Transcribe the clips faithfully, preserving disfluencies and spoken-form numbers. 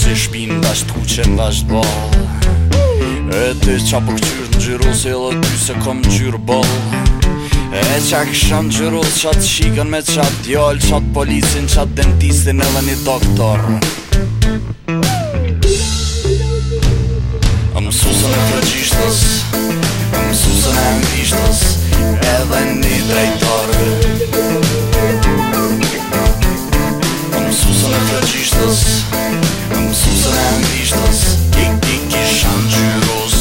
se shpin vasht kuqen vasht ball. E ty qa po këqyr në gjyros e edhe ty se kom gjyr ball. E qa kësha në gjyros qatë shikën me qatë djall, qatë policin, qatë dentistin edhe një doktor. Mësusën e frëgjishtës, mësusën e anglishtës, edhe një drejtor. Mësusën e frëgjishtës, mësusën e anglishtës, ik ik isha në gjyros.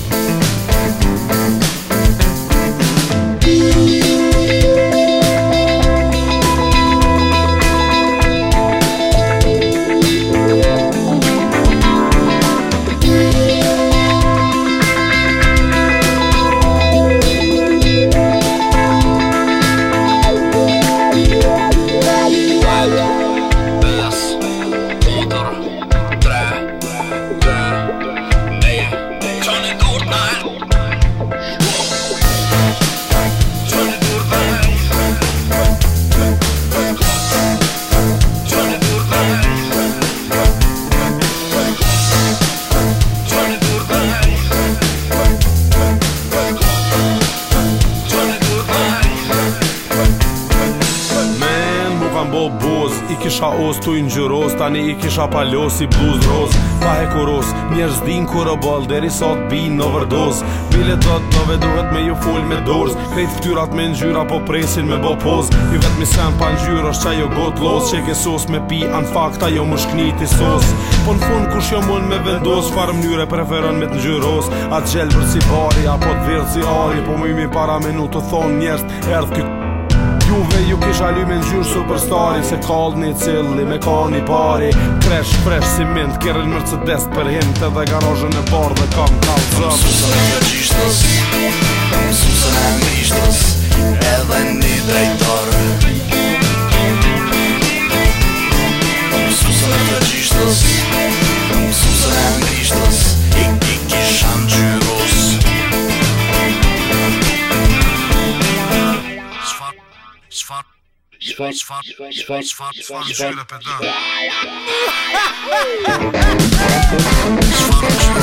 I kisha os tu i ngjyros, tani i kisha palos i bluz roz. Pa e kuros, njerëz din kur o ball, deri sot bin në vërdoz. Bile dot nove duhet me ju full me dorz, krejt ftyrat me ngjyra po presin me bo poz. Ju vet mi sen pa ngjyr është qa jo got los, që ke sos me pi an fakta jo më shkniti sos. Po në fund kush jo mun me vendos, farë mnyre preferon me të ngjyros. A gjelbër si bari, apo të virë si ari, po më imi para minut të thonë njerëz, erdh ky Juve ju kisha ly me ngjyrë superstari, se kald një cilli me ka një pari. Kresh, fresh, ciment, kjerën Mercedes për hint, edhe garajën e bar dhe kam kallë zëp. Mësusën e frëgjishtës, mësusën e anglishtës, edhe një drejtor. Mësusën e frëgjishtës, mësusën e anglishtës, ik ik isha në gjyros. Çfarë çfarë çfarë çfarë çfarë çfarë çfarë